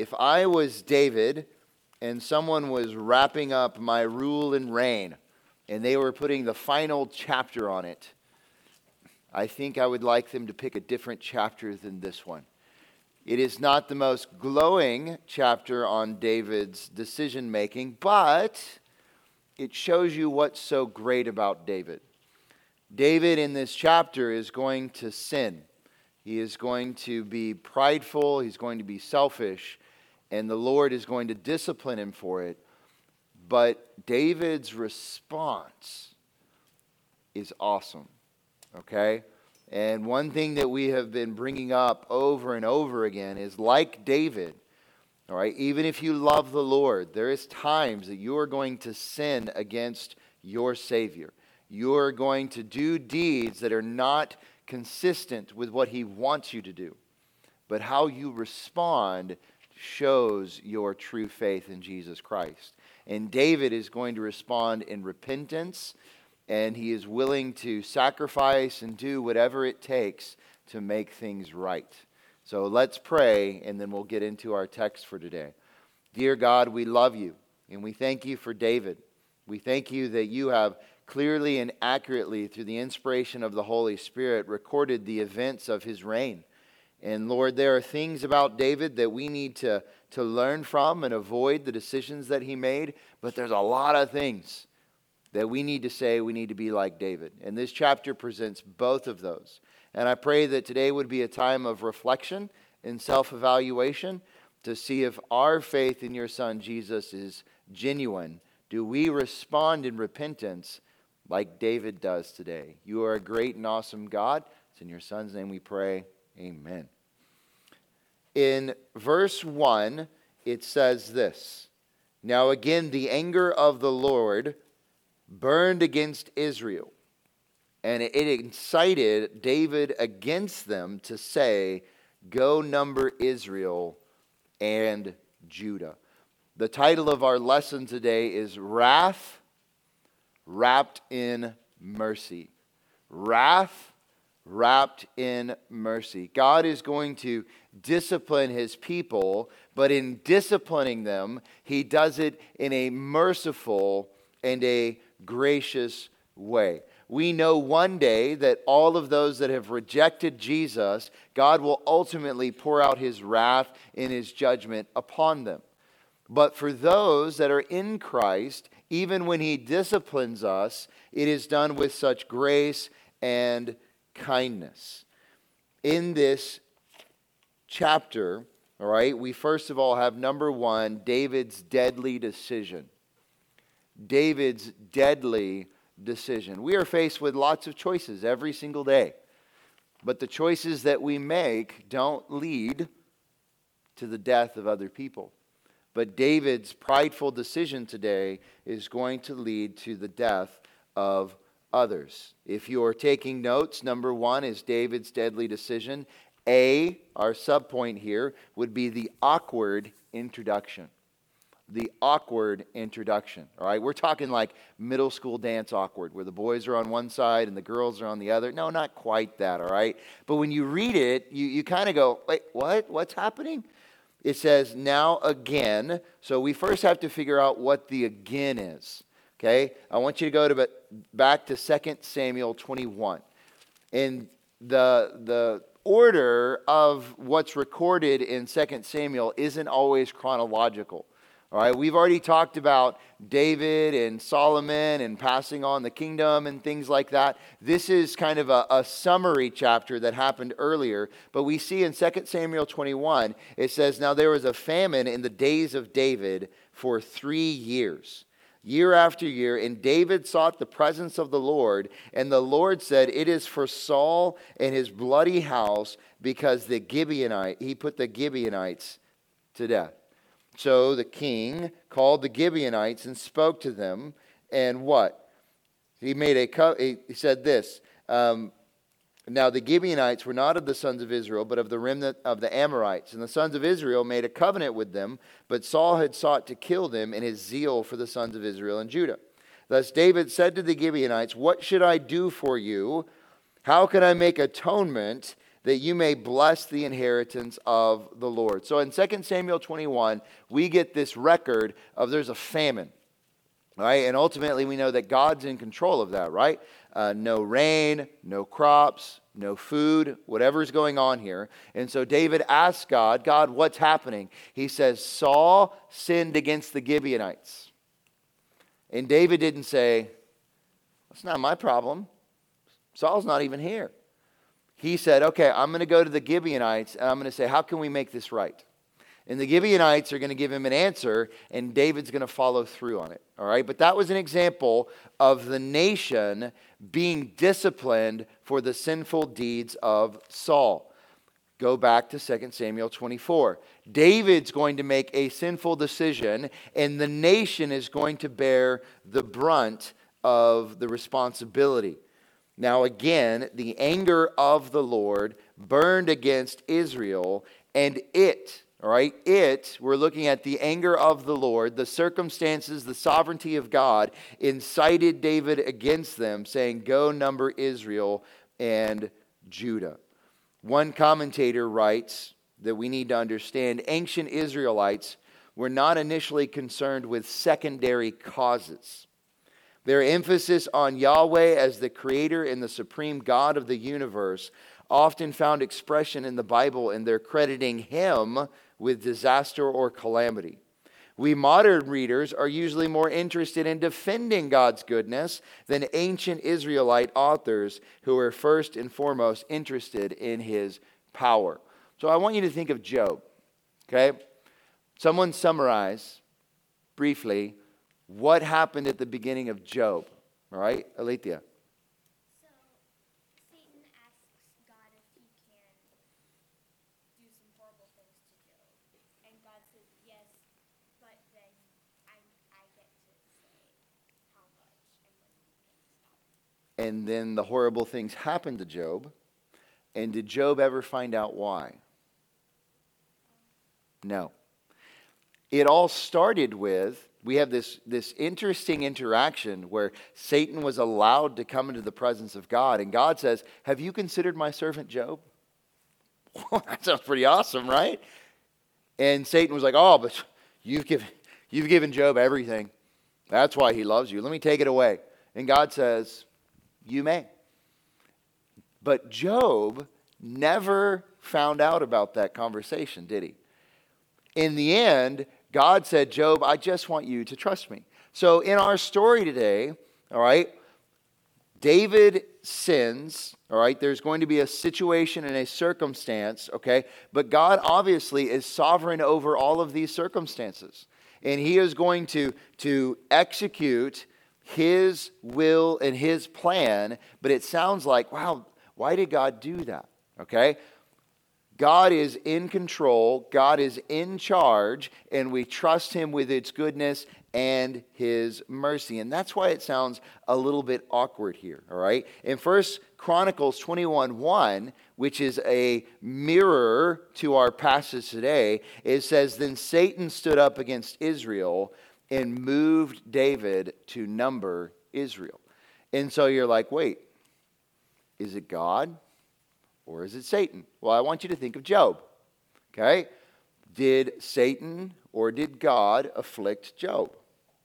if I was David and someone was wrapping up my rule and reign and they were putting the final chapter on it, I think I would like them to pick a different chapter than this one. It is not the most glowing chapter on David's decision making, but it shows you what's so great about David. David in this chapter is going to sin. He is going to be prideful. He's going to be selfish. And the Lord is going to discipline him for it. But David's response is awesome. Okay? And one thing that we have been bringing up over and over again is, like David, all right, even if you love the Lord, there is times that you are going to sin against your Savior. You are going to do deeds that are not consistent with what He wants you to do. But how you respond shows your true faith in Jesus Christ. And David is going to respond in repentance, and he is willing to sacrifice and do whatever it takes to make things right. So let's pray, and then we'll get into our text for today. Dear God, we love you, and we thank you for David. We thank you that you have clearly and accurately, through the inspiration of the Holy Spirit, recorded the events of his reign. And Lord, there are things about David that we need to learn from and avoid the decisions that he made, but there's a lot of things that we need to say we need to be like David. And this chapter presents both of those. And I pray that today would be a time of reflection and self-evaluation to see if our faith in your Son Jesus is genuine. Do we respond in repentance like David does today? You are a great and awesome God. It's in your Son's name we pray. Amen. In verse 1, it says this: Now again, the anger of the Lord burned against Israel, and it incited David against them to say, Go number Israel and Judah. The title of our lesson today is Wrath Wrapped in Mercy. Wrath wrapped in mercy. God is going to discipline his people, but in disciplining them, he does it in a merciful and a gracious way. We know one day that all of those that have rejected Jesus, God will ultimately pour out his wrath in his judgment upon them. But for those that are in Christ, even when he disciplines us, it is done with such grace and kindness. In this chapter, all right, we first of all have number 1, David's deadly decision. David's deadly decision. We are faced with lots of choices every single day. But the choices that we make don't lead to the death of other people. But David's prideful decision today is going to lead to the death of others. If you are taking notes, number 1 is David's deadly decision. A, our subpoint here, would be the awkward introduction. The awkward introduction. All right, we're talking like middle school dance awkward, where the boys are on one side and the girls are on the other. No, not quite that, all right? But when you read it, you kind of go, wait, what? What's happening? It says, now again. So we first have to figure out what the again is. Okay, I want you to go back to 2 Samuel 21. And the order of what's recorded in 2 Samuel isn't always chronological. All right, we've already talked about David and Solomon and passing on the kingdom and things like that. This is kind of a summary chapter that happened earlier. But we see in 2 Samuel 21, it says, Now there was a famine in the days of David for 3 years. Year after year, and David sought the presence of the Lord, and the Lord said, It is for Saul and his bloody house, because he put the Gibeonites to death. So the king called the Gibeonites and spoke to them, and what? He said this, Now the Gibeonites were not of the sons of Israel, but of the remnant of the Amorites. And the sons of Israel made a covenant with them, but Saul had sought to kill them in his zeal for the sons of Israel and Judah. Thus David said to the Gibeonites, What should I do for you? How can I make atonement that you may bless the inheritance of the Lord. So in 2 Samuel 21, we get this record of there's a famine. Right? And ultimately, we know that God's in control of that, right? No rain, no crops, no food, whatever's going on here. And so David asks God, God, what's happening? He says, Saul sinned against the Gibeonites. And David didn't say, that's not my problem. Saul's not even here. He said, okay, I'm going to go to the Gibeonites and I'm going to say, how can we make this right? And the Gibeonites are going to give him an answer, and David's going to follow through on it. All right? But that was an example of the nation being disciplined for the sinful deeds of Saul. Go back to 2 Samuel 24. David's going to make a sinful decision, and the nation is going to bear the brunt of the responsibility. Now again, the anger of the Lord burned against Israel, and all right, we're looking at the anger of the Lord, the circumstances, the sovereignty of God, incited David against them, saying, go number Israel and Judah. One commentator writes that we need to understand ancient Israelites were not initially concerned with secondary causes. Their emphasis on Yahweh as the creator and the supreme God of the universe often found expression in the Bible in their crediting him with disaster or calamity. We modern readers are usually more interested in defending God's goodness than ancient Israelite authors who are first and foremost interested in his power. So I want you to think of Job, okay? Someone summarize briefly what happened at the beginning of Job, all right? Alethea. And then the horrible things happened to Job. And did Job ever find out why? No. It all started with, we have this interesting interaction where Satan was allowed to come into the presence of God. And God says, have you considered my servant Job? That sounds pretty awesome, right? And Satan was like, oh, but you've given Job everything. That's why he loves you. Let me take it away. And God says, you may. But Job never found out about that conversation, did he? In the end, God said, Job, I just want you to trust me. So in our story today, all right, David sins, all right, there's going to be a situation and a circumstance, okay, but God obviously is sovereign over all of these circumstances. And he is going to execute his will and his plan, but it sounds like, wow, why did God do that? Okay? God is in control, God is in charge, and we trust him with his goodness and his mercy. And that's why it sounds a little bit awkward here, all right? In 1 Chronicles 21:1, which is a mirror to our passage today, it says, then Satan stood up against Israel and moved David to number Israel. And so you're like, wait, is it God or is it Satan? Well, I want you to think of Job, okay? Did Satan or did God afflict Job?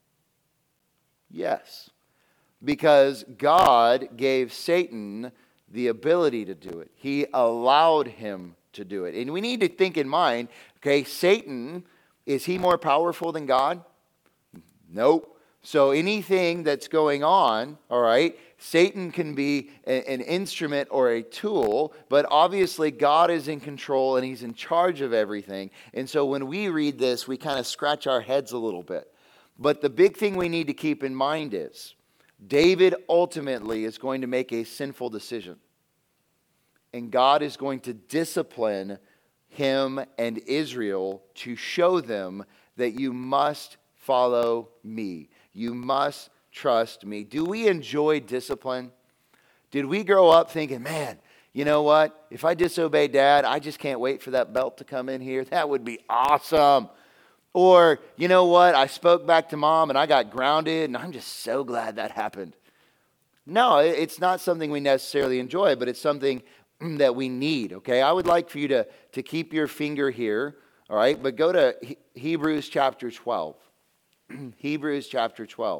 Yes, because God gave Satan the ability to do it. He allowed him to do it. And we need to think in mind, okay, Satan, is he more powerful than God? Nope. So anything that's going on, all right, Satan can be an instrument or a tool, but obviously God is in control and he's in charge of everything. And so when we read this, we kind of scratch our heads a little bit. But the big thing we need to keep in mind is David ultimately is going to make a sinful decision. And God is going to discipline him and Israel to show them that you must follow me. You must trust me. Do we enjoy discipline? Did we grow up thinking, man, you know what? If I disobey dad, I just can't wait for that belt to come in here. That would be awesome. Or, you know what? I spoke back to mom and I got grounded and I'm just so glad that happened. No, it's not something we necessarily enjoy, but it's something that we need, okay? I would like for you to keep your finger here, all right? But go to Hebrews chapter 12. Hebrews chapter 12.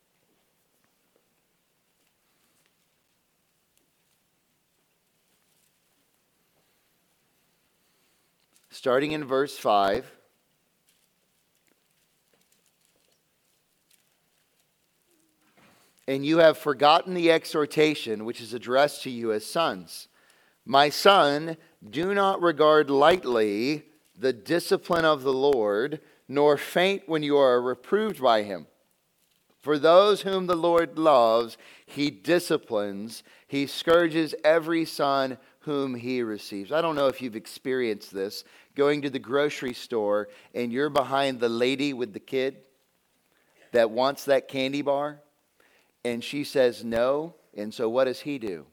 Starting in verse 5. And you have forgotten the exhortation which is addressed to you as sons. My son, do not regard lightly the discipline of the Lord, nor faint when you are reproved by him. For those whom the Lord loves, he disciplines. He scourges every son whom he receives. I don't know if you've experienced this, going to the grocery store and you're behind the lady with the kid that wants that candy bar. And she says no. And so what does he do?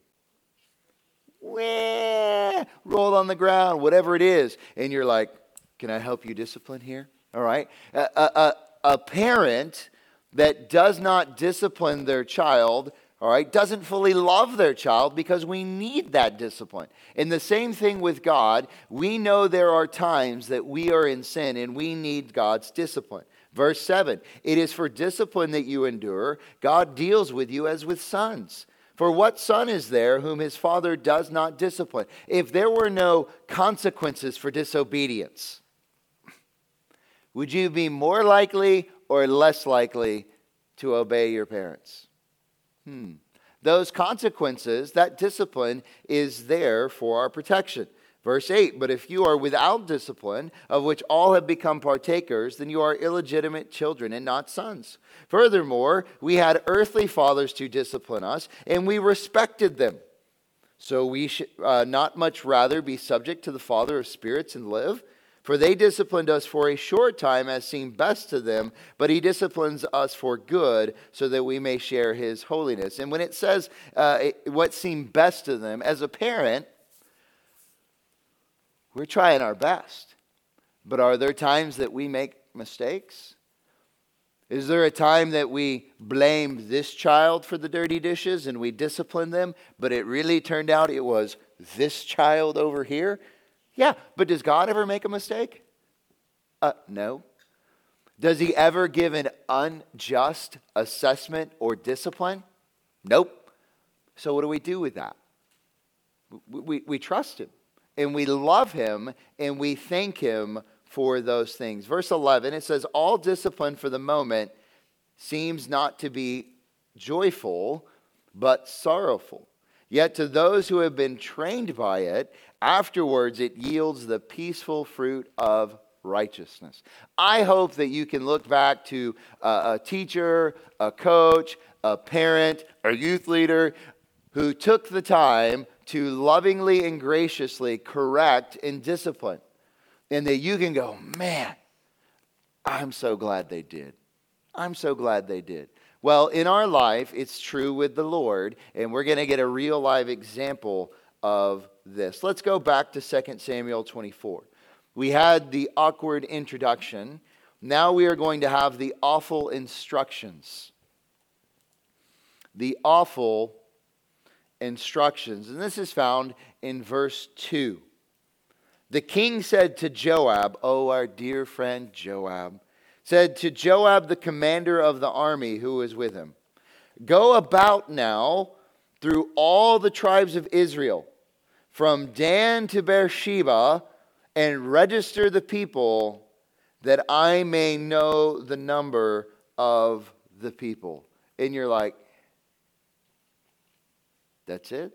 Roll on the ground, whatever it is. And you're like, can I help you discipline here? All right. A parent that does not discipline their child, all right, doesn't fully love their child, because we need that discipline. And the same thing with God. We know there are times that we are in sin and we need God's discipline. Verse 7, it is for discipline that you endure. God deals with you as with sons. For what son is there whom his father does not discipline? If there were no consequences for disobedience, would you be more likely or less likely to obey your parents? Those consequences, that discipline is there for our protection. Verse 8, but if you are without discipline, of which all have become partakers, then you are illegitimate children and not sons. Furthermore, we had earthly fathers to discipline us, and we respected them. So we should not much rather be subject to the Father of spirits and live? For they disciplined us for a short time as seemed best to them, but he disciplines us for good so that we may share his holiness. And when it says what seemed best to them, as a parent, we're trying our best. But are there times that we make mistakes? Is there a time that we blamed this child for the dirty dishes and we disciplined them, but it really turned out it was this child over here? Yeah, but does God ever make a mistake? No. Does he ever give an unjust assessment or discipline? Nope. So what do we do with that? We trust him. And we love him, and we thank him for those things. Verse 11, it says, all discipline for the moment seems not to be joyful, but sorrowful. Yet to those who have been trained by it, afterwards it yields the peaceful fruit of righteousness. I hope that you can look back to a teacher, a coach, a parent, a youth leader who took the time to lovingly and graciously correct and discipline. And that you can go, man, I'm so glad they did. I'm so glad they did. Well, in our life, it's true with the Lord, and we're going to get a real live example of this. Let's go back to 2 Samuel 24. We had the awkward introduction. Now we are going to have the awful instructions. The awful instructions. And this is found in verse 2. The king said to Joab, oh, our dear friend Joab, said to Joab, the commander of the army who was with him, go about now through all the tribes of Israel, from Dan to Beersheba, and register the people, that I may know the number of the people. And you're like, that's it?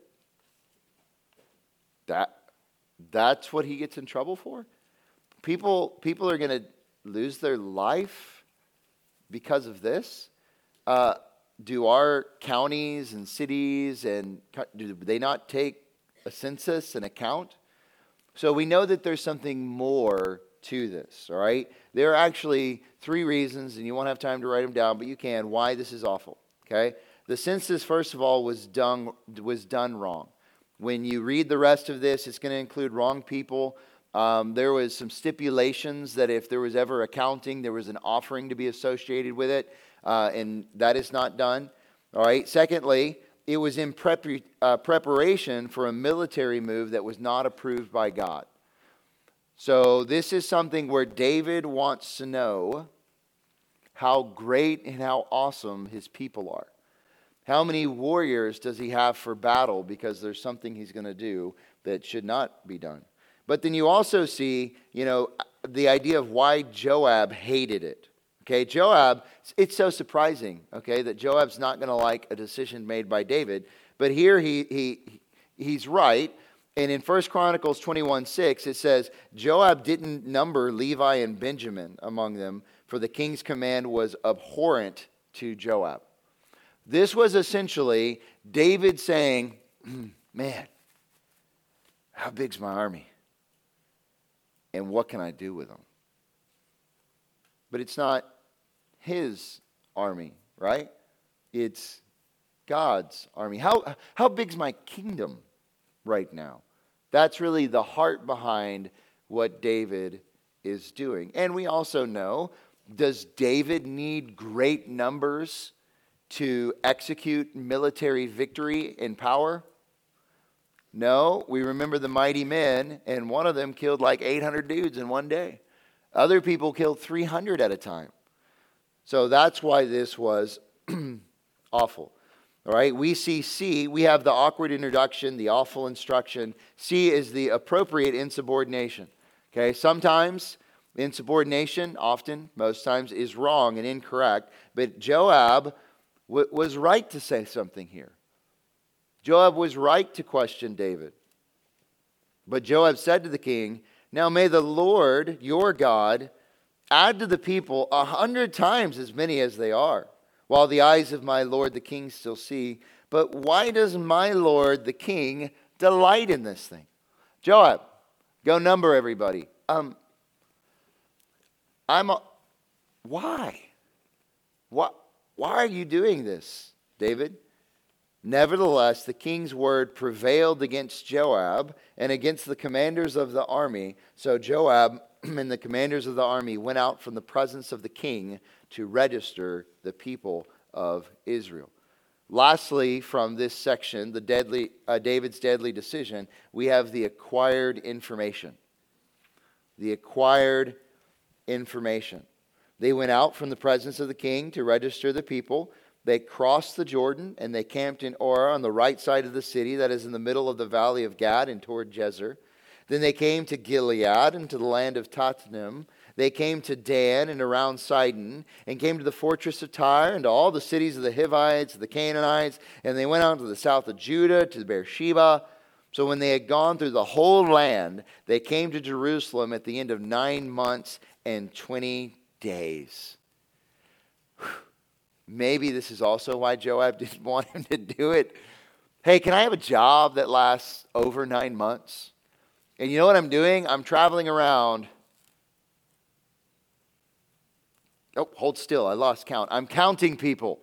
That's what he gets in trouble for? People are going to lose their life because of this? Do our counties and cities, and do they not take a census and account? So we know that there's something more to this, all right? There are actually 3 reasons, and you won't have time to write them down, but you can, why this is awful, okay? The census, first of all, was done wrong. When you read the rest of this, it's going to include wrong people. There was some stipulations that if there was ever accounting, there was an offering to be associated with it, and that is not done. All right. Secondly, it was in preparation for a military move that was not approved by God. So this is something where David wants to know how great and how awesome his people are. How many warriors does he have for battle, because there's something he's going to do that should not be done. But then you also see, the idea of why Joab hated it. Okay, Joab, it's so surprising, okay, that Joab's not going to like a decision made by David. But here he's right. And in 1 Chronicles 21:6, it says, Joab didn't number Levi and Benjamin among them, for the king's command was abhorrent to Joab. This was essentially David saying, man, how big's my army? And what can I do with them? But it's not his army, right? It's God's army. How big's my kingdom right now? That's really the heart behind what David is doing. And we also know, does David need great numbers to execute military victory and power? No, we remember the mighty men, and one of them killed like 800 dudes in one day. Other people killed 300 at a time. So that's why this was awful. All right, we see C, we have the awkward introduction, the awful instruction. C is the appropriate insubordination. Okay, sometimes insubordination, often, most times, is wrong and incorrect. But Joab was right to say something here. Joab was right to question David. But Joab said to the king, now may the Lord, your God, add to the people 100 times as many as they are, while the eyes of my Lord the king still see. But why does my Lord the king delight in this thing? Joab, go number everybody. Why? Why are you doing this, David? Nevertheless, the king's word prevailed against Joab and against the commanders of the army. So Joab and the commanders of the army went out from the presence of the king to register the people of Israel. Lastly, from this section, David's deadly decision, we have the acquired information. The acquired information. They went out from the presence of the king to register the people. They crossed the Jordan, and they camped in Orah on the right side of the city, that is in the middle of the valley of Gad and toward Jezer. Then they came to Gilead and to the land of Tatnim. They came to Dan and around Sidon, and came to the fortress of Tyre and to all the cities of the Hivites, the Canaanites, and they went out to the south of Judah, to Beersheba. So when they had gone through the whole land, they came to Jerusalem at the end of 9 months and 20 days. Maybe this is also why Joab didn't want him to do it. Hey, can I have a job that lasts over 9 months? And you know what I'm doing? I'm traveling around. Oh, hold still. I lost count. I'm counting people.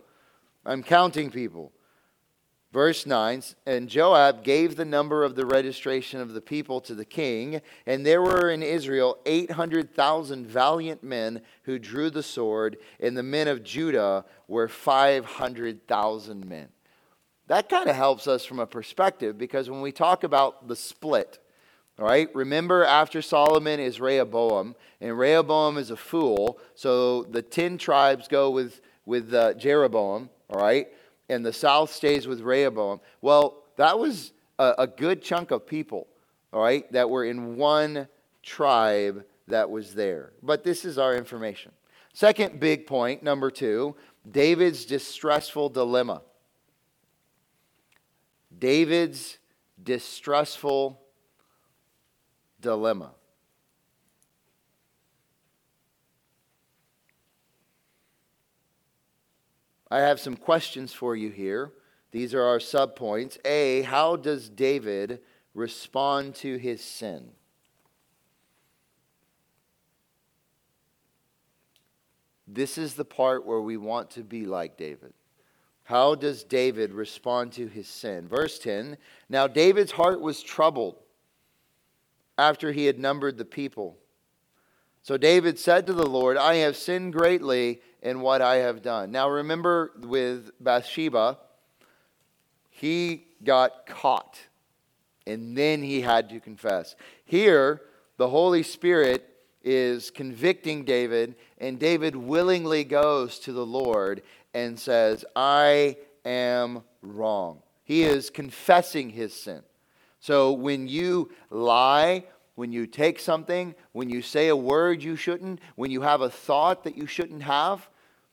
Verse 9, and Joab gave the number of the registration of the people to the king, and there were in Israel 800,000 valiant men who drew the sword, and the men of Judah were 500,000 men. That kind of helps us from a perspective, because when we talk about the split, all right, remember after Solomon is Rehoboam, and Rehoboam is a fool, so the 10 tribes go with Jeroboam, all right? And the south stays with Rehoboam. Well, that was a good chunk of people, all right, that were in one tribe that was there. But this is our information. Second big point, number 2, David's distressful dilemma. David's distressful dilemma. I have some questions for you here. These are our subpoints. A, how does David respond to his sin? This is the part where we want to be like David. How does David respond to his sin? Verse 10, now David's heart was troubled after he had numbered the people. So David said to the Lord, I have sinned greatly in what I have done. Now remember with Bathsheba, He got caught, and then he had to confess. Here, the Holy Spirit is convicting David, and David willingly goes to the Lord and says, I am wrong. He is confessing his sin. So when you lie, when you take something, when you say a word you shouldn't, when you have a thought that you shouldn't have,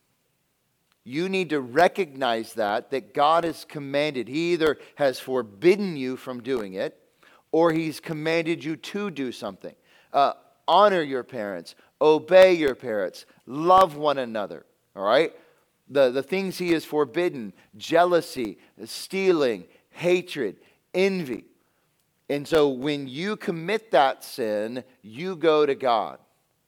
you need to recognize that God has commanded. He either has forbidden you from doing it, or he's commanded you to do something. Honor your parents. Obey your parents. Love one another. All right? The things he has forbidden: jealousy, stealing, hatred, envy. And so when you commit that sin, you go to God.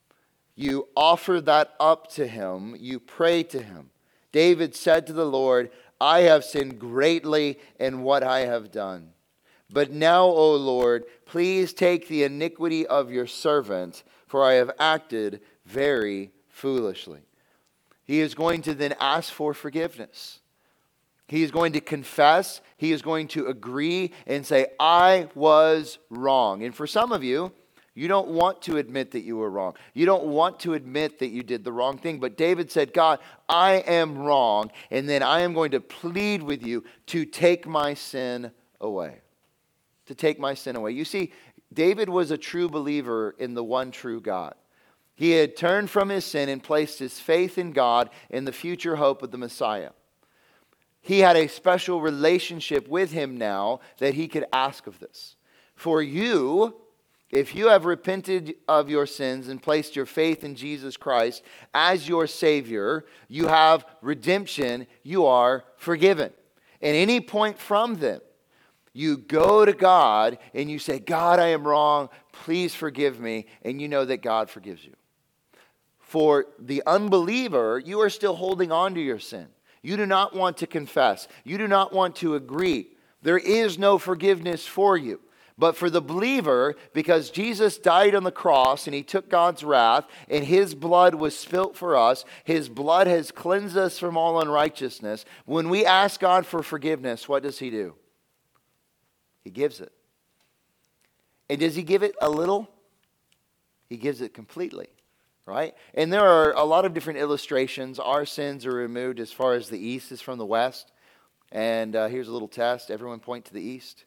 You offer that up to him. You pray to him. David said to the Lord, I have sinned greatly in what I have done. But now, O Lord, please take the iniquity of your servant, for I have acted very foolishly. He is going to then ask for forgiveness. He is going to confess. He is going to agree and say, I was wrong. And for some of you, you don't want to admit that you were wrong. You don't want to admit that you did the wrong thing. But David said, God, I am wrong, and then I am going to plead with you to take my sin away. To take my sin away. You see, David was a true believer in the one true God. He had turned from his sin and placed his faith in God and the future hope of the Messiah. He had a special relationship with him now that he could ask of this. For you, if you have repented of your sins and placed your faith in Jesus Christ as your Savior, you have redemption, you are forgiven. At any point from then, you go to God and you say, God, I am wrong. Please forgive me. And you know that God forgives you. For the unbeliever, you are still holding on to your sin. You do not want to confess. You do not want to agree. There is no forgiveness for you. But for the believer, because Jesus died on the cross and he took God's wrath and his blood was spilt for us, his blood has cleansed us from all unrighteousness. When we ask God for forgiveness, what does he do? He gives it. And does he give it a little? He gives it completely, right? And there are a lot of different illustrations. Our sins are removed as far as the east is from the west. And here's a little test. Everyone point to the east.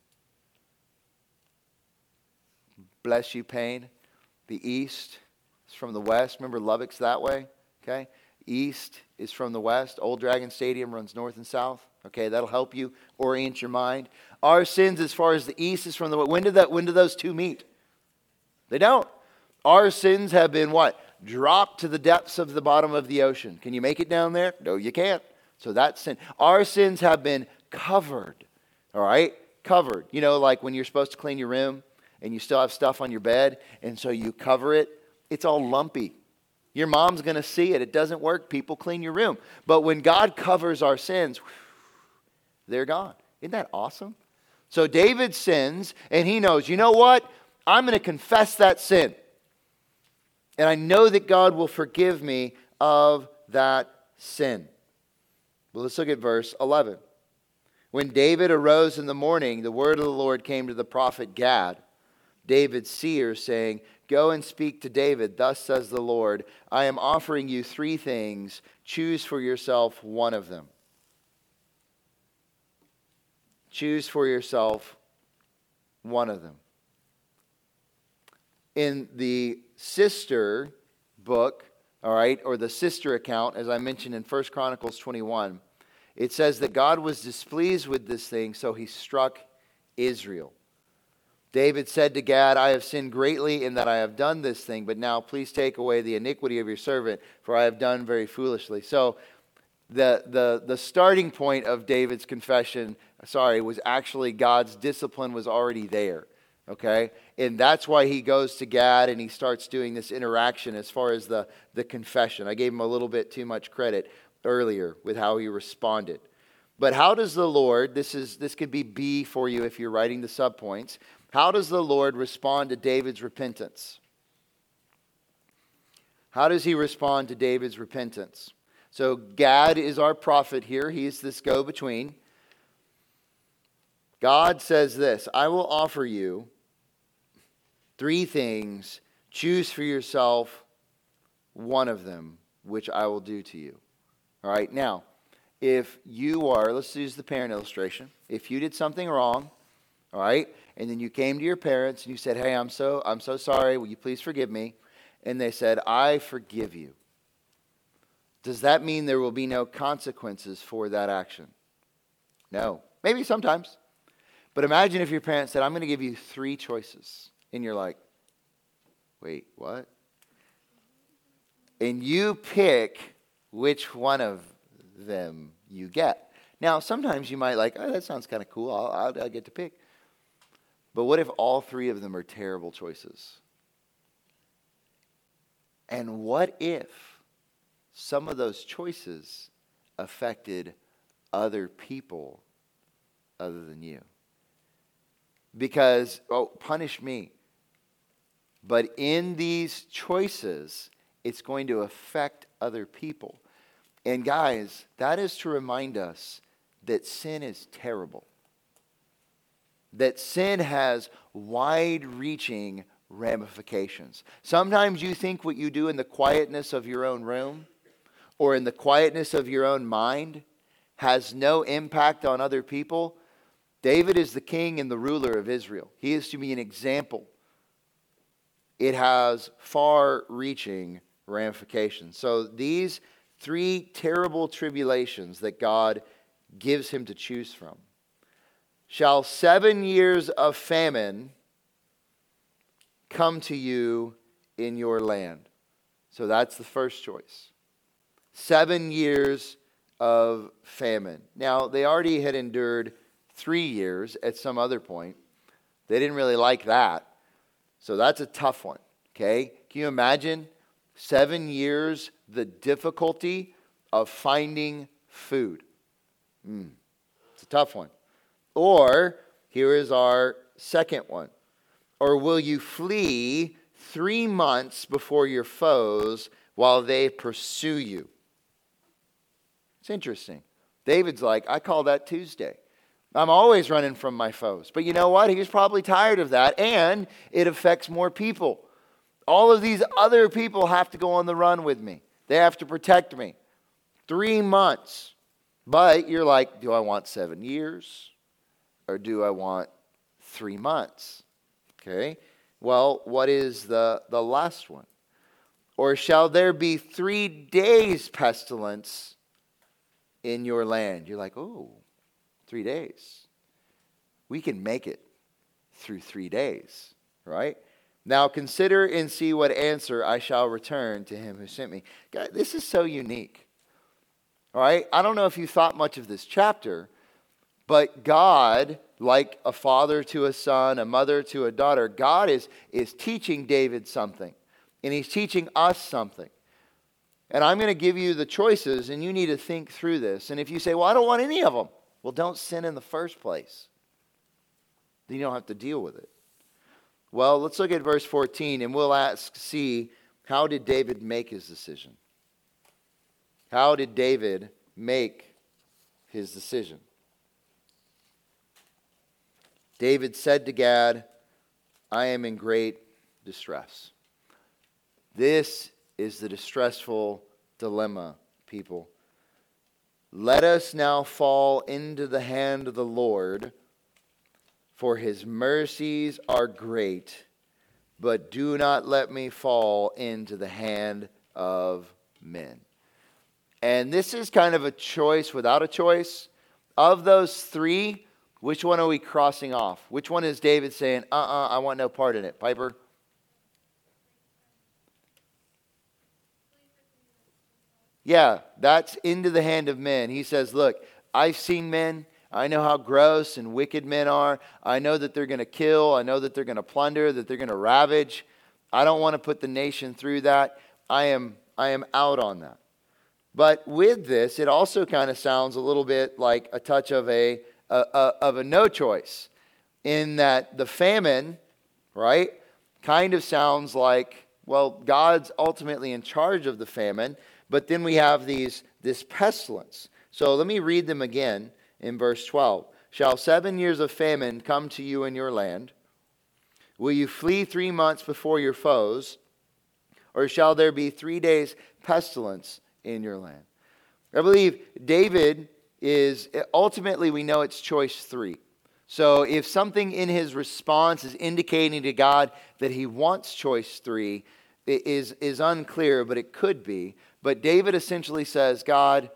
Bless you, pain. The east is from the west. Remember, Lubbock's that way, okay? East is from the west. Old Dragon Stadium runs north and south. Okay, that'll help you orient your mind. Our sins as far as the east is from the west. When do those two meet? They don't. Our sins have been what? Dropped to the depths of the bottom of the ocean. Can you make it down there? No, you can't. So that's sin. Our sins have been covered. All right? Covered. You know, like when you're supposed to clean your room and you still have stuff on your bed, and so you cover it. It's all lumpy. Your mom's going to see it. It doesn't work. People clean your room. But when God covers our sins, they're gone. Isn't that awesome? So David sins, and he knows, you know what? I'm going to confess that sin. And I know that God will forgive me of that sin. Well, let's look at verse 11. When David arose in the morning, the word of the Lord came to the prophet Gad, David's seer, saying, Go and speak to David. Thus says the Lord, I am offering you 3 things. Choose for yourself one of them. Choose for yourself one of them. In the sister book, all right, or the sister account, as I mentioned in 1 Chronicles 21, it says that God was displeased with this thing, so he struck Israel. David said to Gad, I have sinned greatly in that I have done this thing, but now please take away the iniquity of your servant, for I have done very foolishly. So the starting point of David's confession, was actually God's discipline was already there. Okay? And that's why he goes to Gad and he starts doing this interaction as far as the confession. I gave him a little bit too much credit earlier with how he responded. But how does the Lord, this could be B for you if you're writing the subpoints, how does the Lord respond to David's repentance? How does he respond to David's repentance? So Gad is our prophet here. He is this go-between. God says this, I will offer you 3 things. Choose for yourself one of them, which I will do to you. All right, now, if you are, let's use the parent illustration. If you did something wrong, all right, and then you came to your parents and you said, hey, I'm so sorry, will you please forgive me? And they said, I forgive you. Does that mean there will be no consequences for that action? No. Maybe sometimes. But imagine if your parents said, I'm going to give you 3 choices. And you're like, wait, what? And you pick which one of them you get. Now, sometimes you might like, oh, that sounds kind of cool. I'll get to pick. But what if all 3 of them are terrible choices? And what if some of those choices affected other people other than you? Because, punish me. But in these choices, it's going to affect other people. And guys, that is to remind us that sin is terrible. That sin has wide-reaching ramifications. Sometimes you think what you do in the quietness of your own room or in the quietness of your own mind has no impact on other people. David is the king and the ruler of Israel. He is to be an example. It has far-reaching ramifications. So these 3 terrible tribulations that God gives him to choose from. Shall 7 years of famine come to you in your land? So that's the first choice. 7 years of famine. Now, they already had endured 3 years at some other point. They didn't really like that. So that's a tough one, okay? Can you imagine 7 years, the difficulty of finding food? It's a tough one. Or, here is our second one. Or will you flee 3 months before your foes while they pursue you? It's interesting. David's like, I call that Tuesday. I'm always running from my foes. But you know what? He was probably tired of that, and it affects more people. All of these other people have to go on the run with me. They have to protect me. 3 months. But you're like, do I want 7 years? Or do I want 3 months? Okay. Well, what is the last one? Or shall there be 3 days pestilence in your land? You're like, 3 days. We can make it through 3 days, right? Now consider and see what answer I shall return to him who sent me. God, this is so unique. All right? I don't know if you thought much of this chapter, but God, like a father to a son, a mother to a daughter, God is teaching David something. And he's teaching us something. And I'm going to give you the choices, and you need to think through this. And if you say, well, I don't want any of them. Well, don't sin in the first place. Then you don't have to deal with it. Well, let's look at verse 14, and we'll see, how did David make his decision? How did David make his decision? David said to Gad, I am in great distress. This is the distressful dilemma, people. Let us now fall into the hand of the Lord, for his mercies are great, but do not let me fall into the hand of men. And this is kind of a choice without a choice. Of those 3, which one are we crossing off? Which one is David saying, I want no part in it? Piper? Yeah, that's into the hand of men. He says, look, I've seen men. I know how gross and wicked men are. I know that they're going to kill. I know that they're going to plunder, that they're going to ravage. I don't want to put the nation through that. I am out on that. But with this, it also kind of sounds a little bit like a touch of a no choice, in that the famine, right, kind of sounds like, well, God's ultimately in charge of the famine, but then we have this pestilence. So let me read them again in verse 12. shall 7 years of famine come to you in your land? Will you flee 3 months before your foes? Or shall there be 3 days pestilence in your land? I believe David is, ultimately we know it's choice 3. So if something in his response is indicating to God that he wants choice 3, it is unclear, but it could be. But David essentially says, God,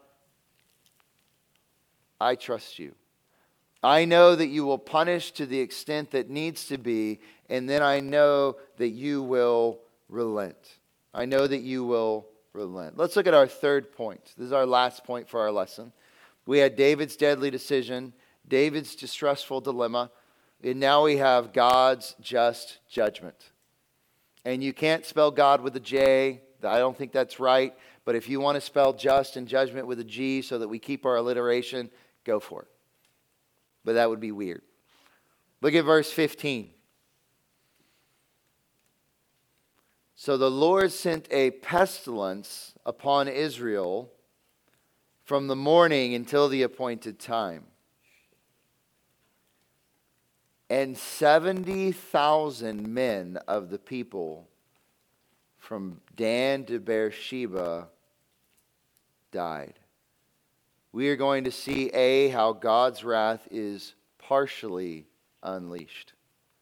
I trust you. I know that you will punish to the extent that needs to be, and then I know that you will relent. I know that you will relent. Let's look at our third point. This is our last point for our lesson. We had David's deadly decision, David's distressful dilemma, and now we have God's just judgment. And you can't spell God with a J. I don't think that's right. But if you want to spell just and judgment with a G so that we keep our alliteration, go for it. But that would be weird. Look at verse 15. So the Lord sent a pestilence upon Israel from the morning until the appointed time. And 70,000 men of the people from Dan to Beersheba died. We are going to see, how God's wrath is partially unleashed.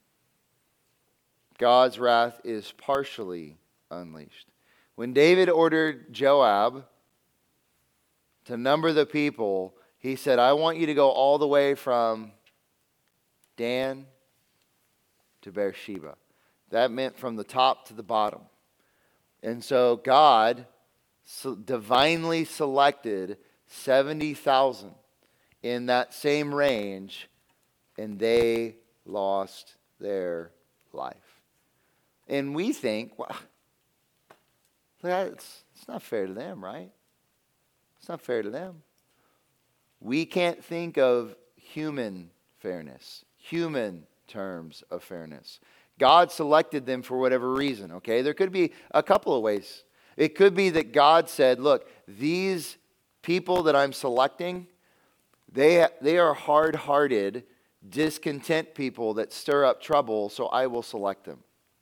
God's wrath is partially unleashed. When David ordered Joab to number the people, he said, I want you to go all the way from Dan to Beersheba. That meant from the top to the bottom. And so God divinely selected 70,000 in that same range, and they lost their life. And we think, well, it's not fair to them, right? It's not fair to them. We can't think of human fairness, human terms of fairness. God selected them for whatever reason, okay? There could be a couple of ways. It could be that God said, look, these people that I'm selecting, they are hard-hearted, discontent people that stir up trouble, so I will select them.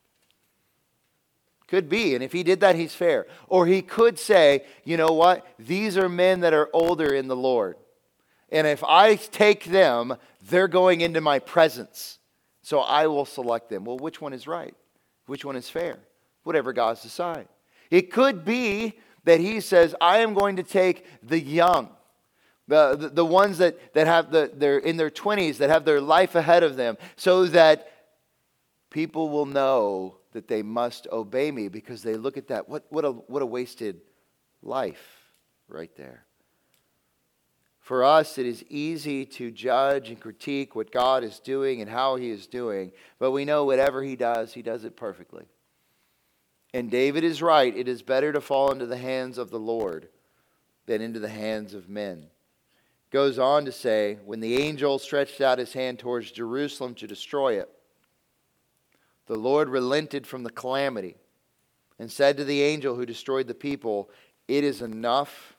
Could be, and if he did that, he's fair. Or he could say, you know what? These are men that are older in the Lord. And if I take them, they're going into my presence. So I will select them. Well, which one is right? Which one is fair? Whatever God's decide. It could be that he says, I am going to take the young, the ones that have they're in their 20s, that have their life ahead of them, so that people will know that they must obey me because they look at that. What a wasted life right there. For us, it is easy to judge and critique what God is doing and how he is doing, but we know whatever he does it perfectly. And David is right. It is better to fall into the hands of the Lord than into the hands of men. Goes on to say, when the angel stretched out his hand towards Jerusalem to destroy it, the Lord relented from the calamity and said to the angel who destroyed the people, it is enough.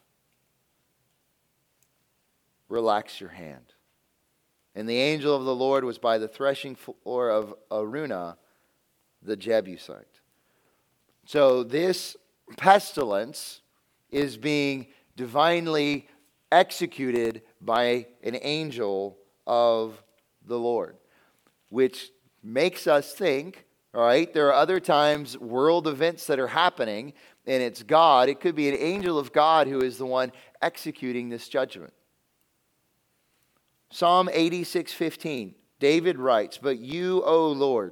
Relax your hand. And the angel of the Lord was by the threshing floor of Araunah, the Jebusite. So this pestilence is being divinely executed by an angel of the Lord, which makes us think, all right, there are other times world events that are happening, and it's God. It could be an angel of God who is the one executing this judgment. Psalm 86:15, David writes, but you, O Lord,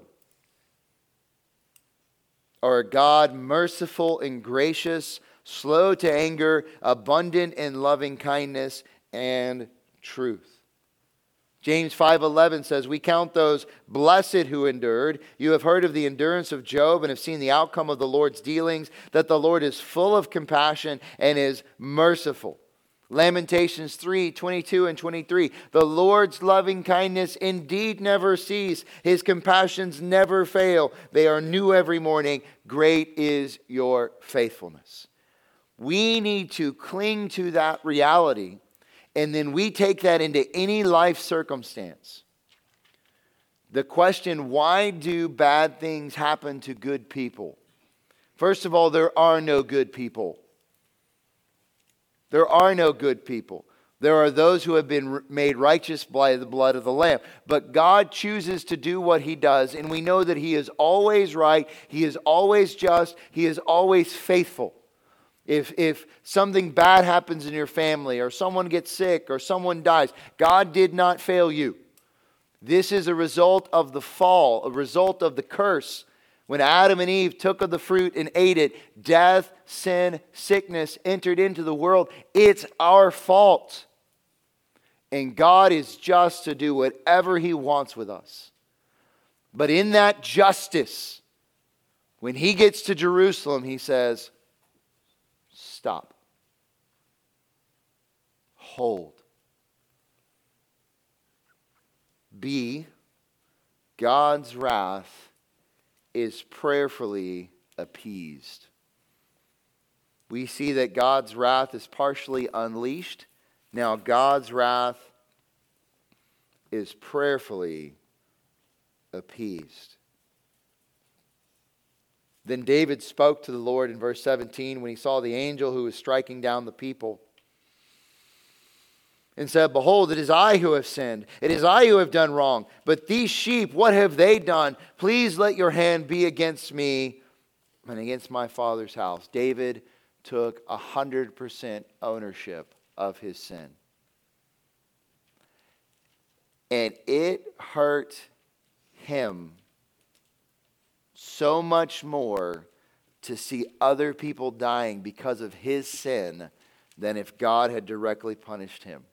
are a God merciful and gracious, slow to anger, abundant in loving kindness and truth. James 5:11 says, we count those blessed who endured. You have heard of the endurance of Job and have seen the outcome of the Lord's dealings, that the Lord is full of compassion and is merciful. Lamentations 3:22 and 23. The Lord's loving kindness indeed never cease. His compassions never fail. They are new every morning. Great is your faithfulness. We need to cling to that reality And then we take that into any life circumstance. The question, why do bad things happen to good people? First of all, there are no good people. There are no good people. There are those who have been made righteous by the blood of the Lamb. But God chooses to do what He does, and we know that He is always right, He is always just, He is always faithful. If something bad happens in your family, or someone gets sick, or someone dies, God did not fail you. This is a result of the fall, a result of the curse. When Adam and Eve took of the fruit and ate it, death, sin, sickness entered into the world. It's our fault. And God is just to do whatever He wants with us. But in that justice, when He gets to Jerusalem, He says, stop. Hold. B, God's wrath is prayerfully appeased. We see that God's wrath is partially unleashed. Now God's wrath is prayerfully appeased. Then David spoke to the Lord in verse 17 when he saw the angel who was striking down the people, and said, behold, it is I who have sinned. It is I who have done wrong. But these sheep, what have they done? Please let your hand be against me and against my father's house. David took 100% ownership of his sin. And it hurt him so much more to see other people dying because of his sin than if God had directly punished him.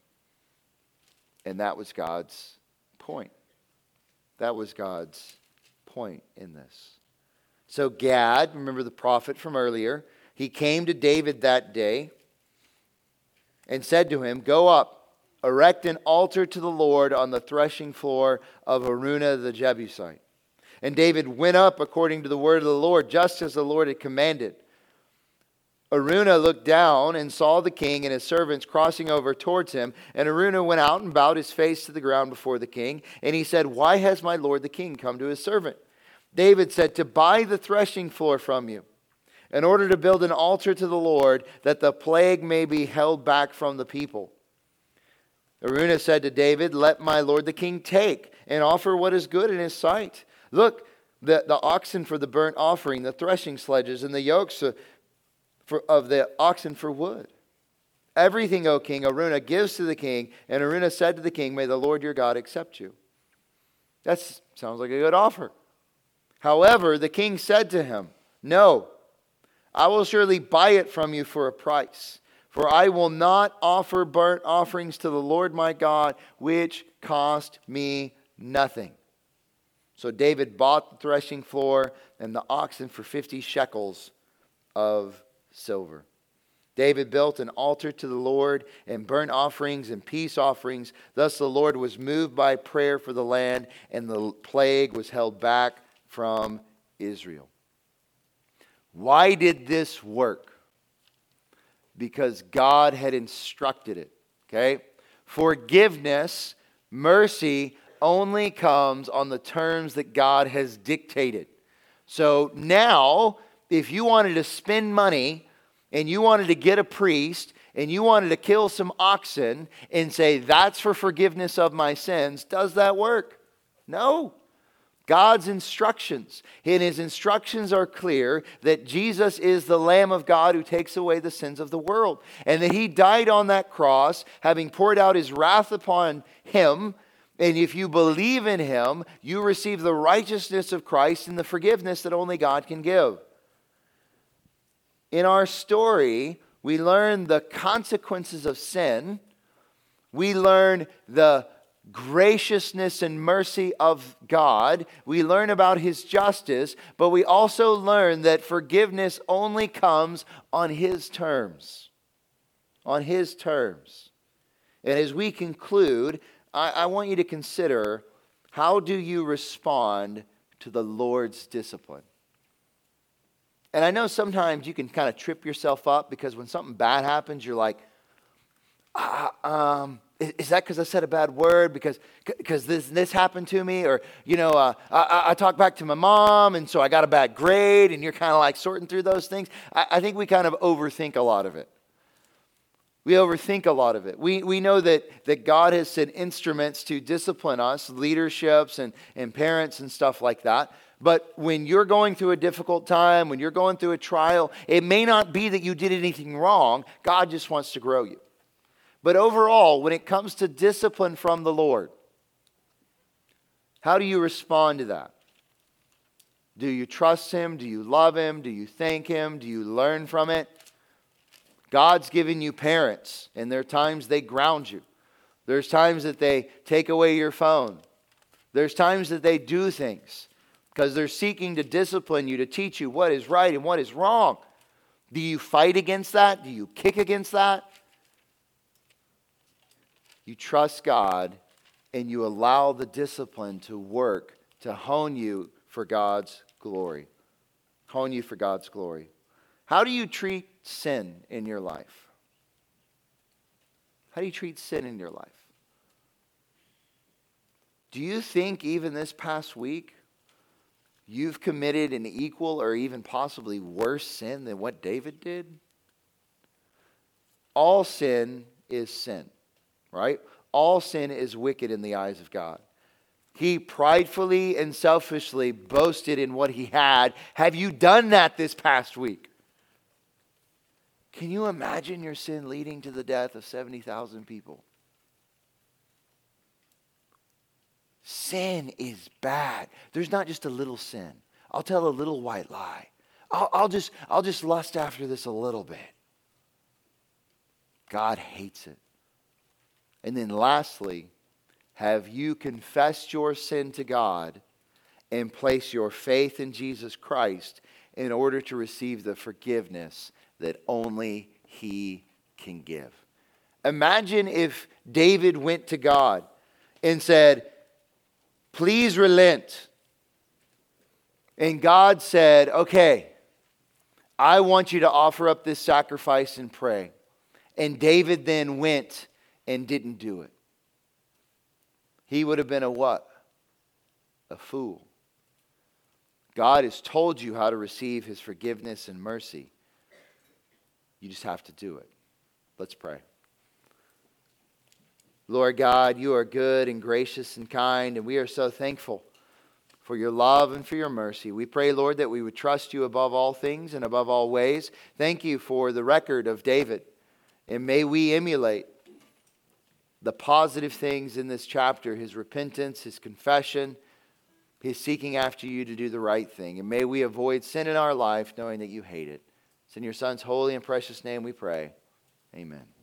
And that was God's point. That was God's point in this. So Gad, remember the prophet from earlier, he came to David that day and said to him, go up, erect an altar to the Lord on the threshing floor of Araunah the Jebusite. And David went up according to the word of the Lord, just as the Lord had commanded. Araunah looked down and saw the king and his servants crossing over towards him. And Araunah went out and bowed his face to the ground before the king. And he said, why has my lord the king come to his servant? David said, to buy the threshing floor from you, in order to build an altar to the Lord, that the plague may be held back from the people. Araunah said to David, let my lord the king take and offer what is good in his sight. Look, the oxen for the burnt offering, the threshing sledges, and the yokes of the oxen for wood. Everything, O king, Araunah gives to the king. And Araunah said to the king, may the Lord your God accept you. That sounds like a good offer. However, the king said to him, no, I will surely buy it from you for a price. For I will not offer burnt offerings to the Lord my God, which cost me nothing. So David bought the threshing floor and the oxen for 50 shekels of silver. David built an altar to the Lord and burnt offerings and peace offerings. Thus the Lord was moved by prayer for the land, and the plague was held back from Israel. Why did this work? Because God had instructed it. Okay? Forgiveness, mercy only comes on the terms that God has dictated. So now, if you wanted to spend money and you wanted to get a priest and you wanted to kill some oxen and say, that's for forgiveness of my sins, does that work? No. God's instructions. And His instructions are clear that Jesus is the Lamb of God who takes away the sins of the world. And that He died on that cross, having poured out His wrath upon Him. And if you believe in Him, you receive the righteousness of Christ and the forgiveness that only God can give. In our story, we learn the consequences of sin. We learn the graciousness and mercy of God. We learn about His justice, but we also learn that forgiveness only comes on His terms. On His terms. And as we conclude, I want you to consider, how do you respond to the Lord's discipline? And I know sometimes you can kind of trip yourself up because when something bad happens, you're like, Is that because I said a bad word? Because this happened to me? Or, I talked back to my mom, and so I got a bad grade, and you're kind of like sorting through those things. I think we kind of overthink a lot of it. We overthink a lot of it. We know that God has sent instruments to discipline us, leaderships and parents and stuff like that. But when you're going through a difficult time, when you're going through a trial, it may not be that you did anything wrong. God just wants to grow you. But overall, when it comes to discipline from the Lord, how do you respond to that? Do you trust Him? Do you love Him? Do you thank Him? Do you learn from it? God's given you parents, and there are times they ground you. There's times that they take away your phone. There's times that they do things because they're seeking to discipline you, to teach you what is right and what is wrong. Do you fight against that? Do you kick against that? You trust God, and you allow the discipline to work to hone you for God's glory. Hone you for God's glory. How do you treat sin in your life? How do you treat sin in your life? Do you think even this past week you've committed an equal or even possibly worse sin than what David did? All sin is sin, right? All sin is wicked in the eyes of God. He pridefully and selfishly boasted in what he had. Have you done that this past week? Can you imagine your sin leading to the death of 70,000 people? Sin is bad. There's not just a little sin. I'll tell a little white lie. I'll just lust after this a little bit. God hates it. And then lastly, have you confessed your sin to God and placed your faith in Jesus Christ in order to receive the forgiveness that only He can give? Imagine if David went to God and said, please relent. And God said, okay, I want you to offer up this sacrifice and pray. And David then went and didn't do it. He would have been a what? A fool. God has told you how to receive His forgiveness and mercy. You just have to do it. Let's pray. Lord God, you are good and gracious and kind, and we are so thankful for your love and for your mercy. We pray, Lord, that we would trust you above all things and above all ways. Thank you for the record of David, and may we emulate the positive things in this chapter, his repentance, his confession, his seeking after you to do the right thing. And may we avoid sin in our life knowing that you hate it. It's in your Son's holy and precious name we pray. Amen.